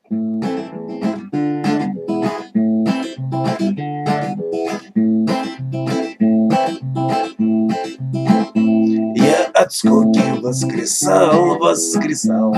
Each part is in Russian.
Я от скуки воскресал,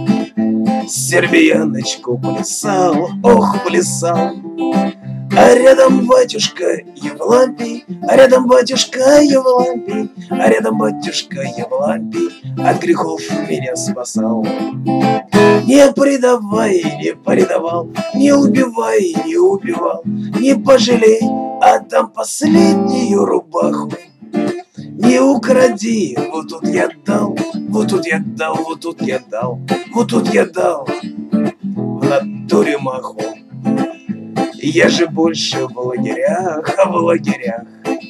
сербияночку плясал, ох, плясал. А рядом батюшка Евлампий, а рядом батюшка Евлампий, а рядом батюшка Евлампий от грехов меня спасал. Не предавай, не предавал, не убивай, не убивал, не пожалей, отдам последнюю рубаху. Не укради, вот тут я дал, вот тут я дал, вот тут я дал, вот тут я дал в натуре маху. Я же больше в лагерях, а в лагерях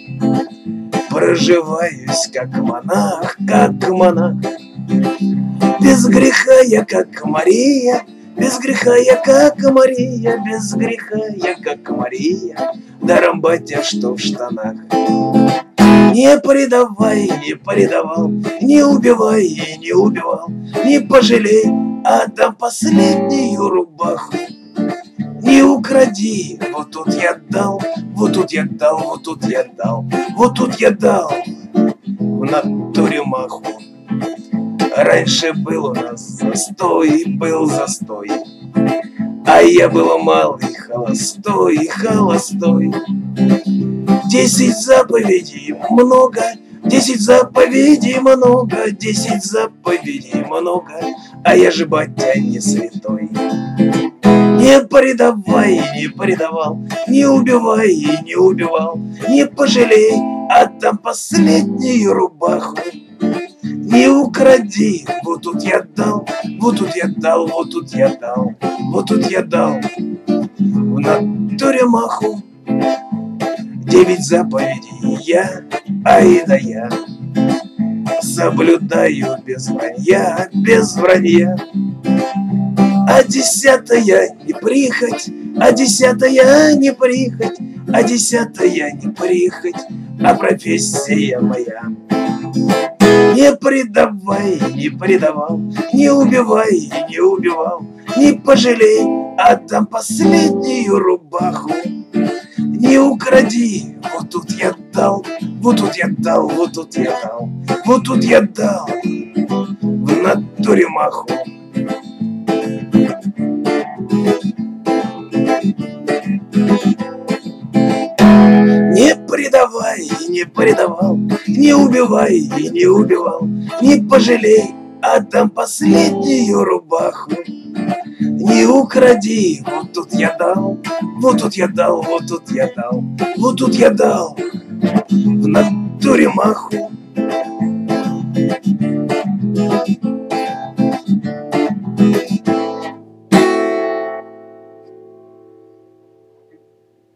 проживаюсь как монах, как монах. Без греха я как Мария, без греха я как Мария, без греха я как Мария, даром батя, что в штанах. Не предавай, не предавал, не убивай и не убивал, не пожалей, отдам последнюю рубаху. Не укради, вот тут я дал, вот тут я дал, вот тут я дал, вот тут я дал в натуре маху. Раньше был у нас застой, был застой, а я был малый, холостой, холостой. 10 заповедей много, 10 заповедей много, 10 заповедей много, а я же батя не святой. Не предавай, не предавал, не убивай и не убивал, не пожалей, отдам последнюю рубаху. Не укради, вот тут я дал, вот тут я дал, вот тут я дал, вот тут я дал в натуре маху. 9 заповедей я, ай да я, соблюдаю без вранья, без вранья. А 10-я не прихоть, а 10-я не прихоть, а 10-я не прихоть, а профессия моя. Не предавай, не предавал, не убивай и не убивал, не пожалей, отдам последнюю рубаху. Не укради, вот тут я дал, вот тут я дал, вот тут я дал, вот тут я дал в натуре маху. Не предавай, не предавал, не убивай и не убивал, не пожалей, отдам последнюю рубаху. Не укради, вот тут я дал, вот тут я дал, вот тут я дал, вот тут я дал в натуре маху.